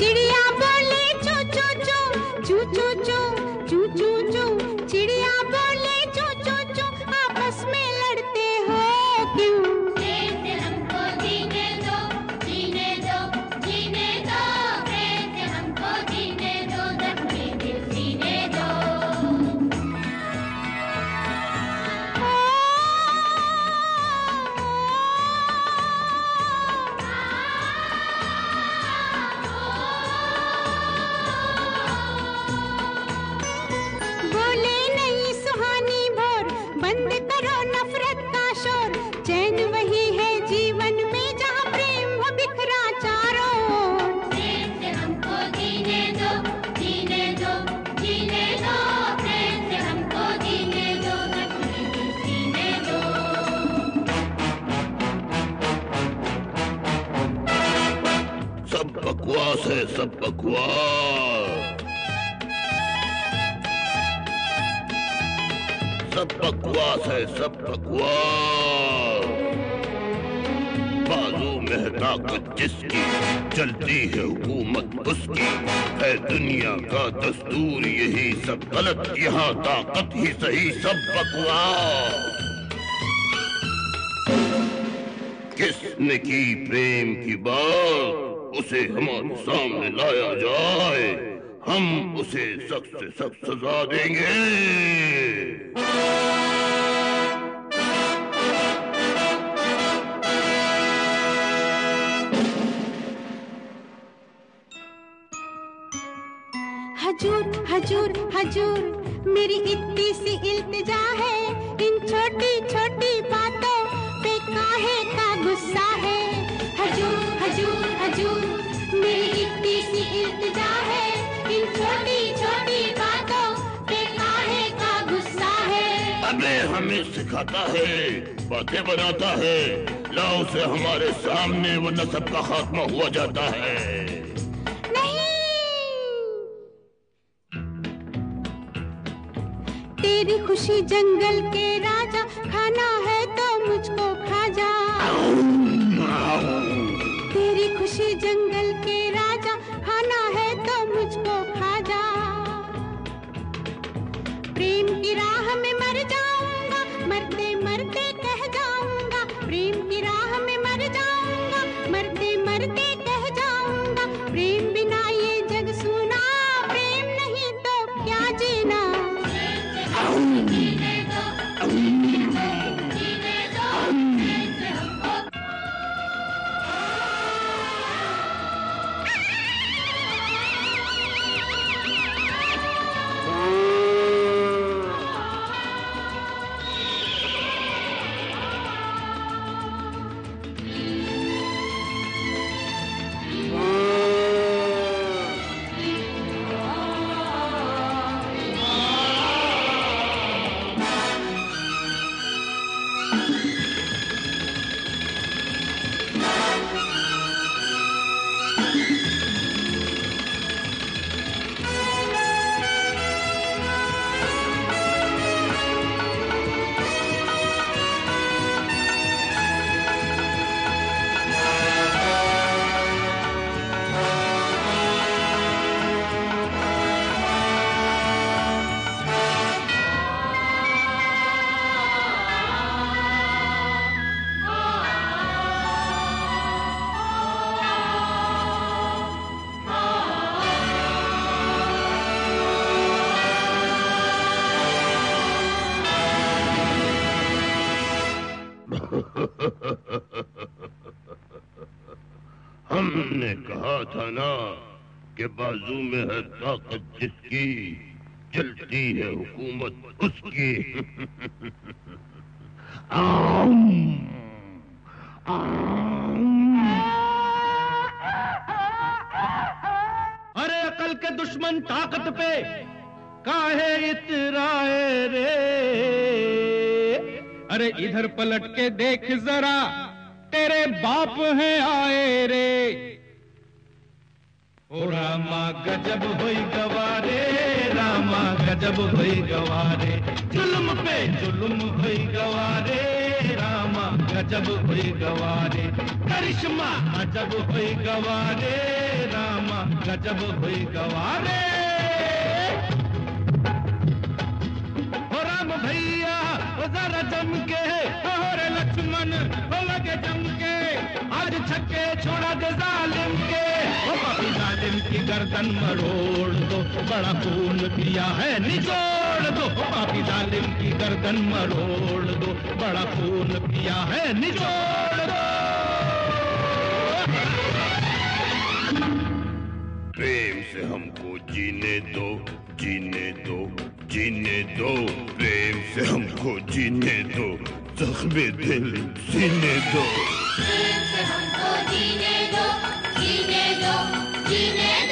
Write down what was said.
चिड़िया बोले चू चू चू, चू चू चू, चू चू चू। चिड़िया बोले चू चू चू, आपस में लड़ते हो क्यों? प्रेम से हमको जीने दो, जीने दो, जीने दो। प्रेम से हमको जीने दो, जख्मी दिल सीने दो। बोले नहीं सुहानी भोर, बंद करो नफरत का शोर। चैन वही है जीवन में जहाँ प्रेम हो बिखरा चारों ओर। प्रेम से हमको जीने दो, जीने दो, जीने दो। प्रेम से हमको जीने दो, जख्मी दिल सीने दो। सब बकवास है, सब बकवास। सब बकवास है, सब बकवास। बाजू में ताकत जिसकी, चलती है हुकूमत उसकी। है दुनिया का दस्तूर यही, सब गलत यहाँ ताकत ही सही। सब बकवास। किसने की प्रेम की बात, उसे हमारे सामने लाया जाए, हम उसे सख्त से सख्त सजा देंगे। हजूर हजूर हजूर, मेरी इतनी सी इल्तिजा है। इन छोटी छोटी बातों पे काहे का गुस्सा है? हजूर हजूर हजूर, मेरी इतनी सी इल्तिजा है। इन छोटी छोटी बातों पे काहे का गुस्सा है? अबे हमें सिखाता है, बातें बनाता है। लाओ उसे हमारे सामने, वरना सबका खात्मा हुआ जाता है। तेरी खुशी जंगल के राजा, खाना है तो मुझको खा जा। तेरी खुशी जंगल के राजा, खाना है तो मुझको खा जा। प्रेम की राह में मर जाऊंगा, मरते मरते कह जाऊंगा। प्रेम की राह में मर जाऊंगा, मरते मरते कह जाऊंगा। प्रेम बिना ये जग सूना, प्रेम नहीं तो क्या जीना। जीने दो, जीने दो, जीने दो। प्रेम से हमको हमने कहा था ना कि बाजू में है ताकत जिसकी, चलती है हुकूमत उसकी। अरे अकल के दुश्मन ताकत पे काहे इतराए रे। अरे इधर पलट के देख जरा, तेरे बाप हैं आए रे। ओ रामा गजब होई गवारे, रामा गजब होई गवारे। जुल्म पे जुल्म होई गवारे। रामा गजब हुई गवारे, करिश्मा अजब हुई गवारे, रामा गजब हुई गवारे। हो राम भैया हो जरा जम के, हो रे लक्ष्मण हो लगे जम के, आज छक्के छोड़ा दे जालिम के, हो पापी जालिम की गर्दन मरोड़ दो, बड़ा खून पिया है निचोड़ दो, हो पापी जालिम की गर्दन मरोड़ दो, बड़ा खून पिया है निचोड़ दो। प्रेम से हमको जीने दो, जीने दो, जीने दो, प्रेम से हमको जीने दो, जख्मे दिल सीने दो। प्रेम से हमको जीने दो, जीने दो, जीने दो।